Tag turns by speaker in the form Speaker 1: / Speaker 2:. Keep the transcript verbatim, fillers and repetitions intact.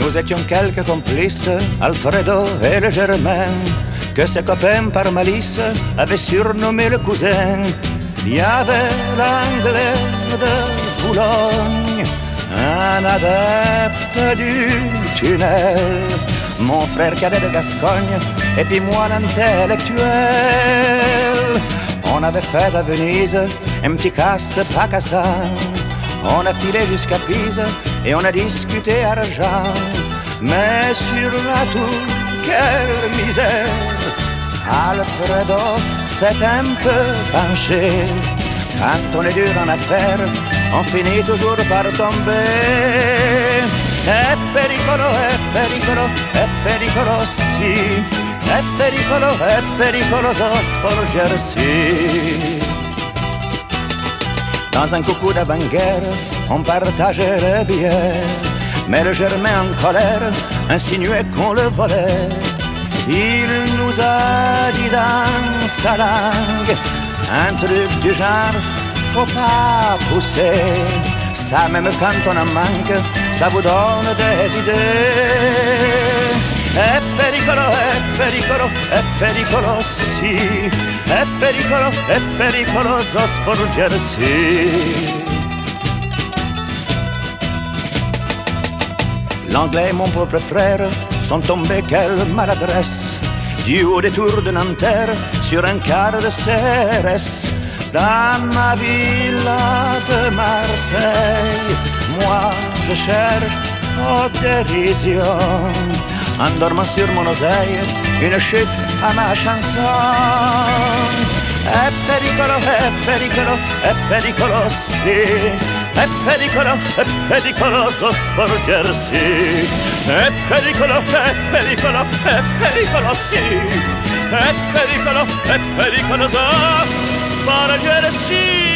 Speaker 1: Nous étions quelques complices, Alfredo et le Germain, que ses copains par malice avaient surnommé le cousin. Il y avait l'anglais de Boulogne, un adepte du tunnel, mon frère cadet de Gascogne, et puis moi l'intellectuel. On avait fait à Venise un petit casse-pacassant. On a filé jusqu'à Pise et on a discuté argent. Mais sur la tour, quelle misère! Alfredo s'est un peu penché. Quand on est dur en affaires, on finit toujours par tomber. È pericolo, è pericolo, è pericolo sì. È pericolo, è pericoloso sporgersi. Dans un coucou d'avant-guerre, on partageait le billet. Mais le Germain en colère insinuait qu'on le volait. Il nous a dit dans sa langue un truc du genre, faut pas pousser. Ça même quand on en manque, ça vous donne des idées. È pericolo, è pericolo, è pericolo sì. È pericolo, è pericoloso sporgersi. L'anglais et mon pauvre frère sont tombés, quelle maladresse, du haut des tours de Nanterre sur un quart de C R S. Dans ma villa de Marseille, moi je cherche aux dérisions, en dormant sur mon oseille, une chute à ma chanson. È pericolo, è pericolo, è pericolo sì. È pericolo, è pericoloso sporgersi. È pericolo, è pericolo, è pericolo sì. È pericolo, è pericoloso sporgersi.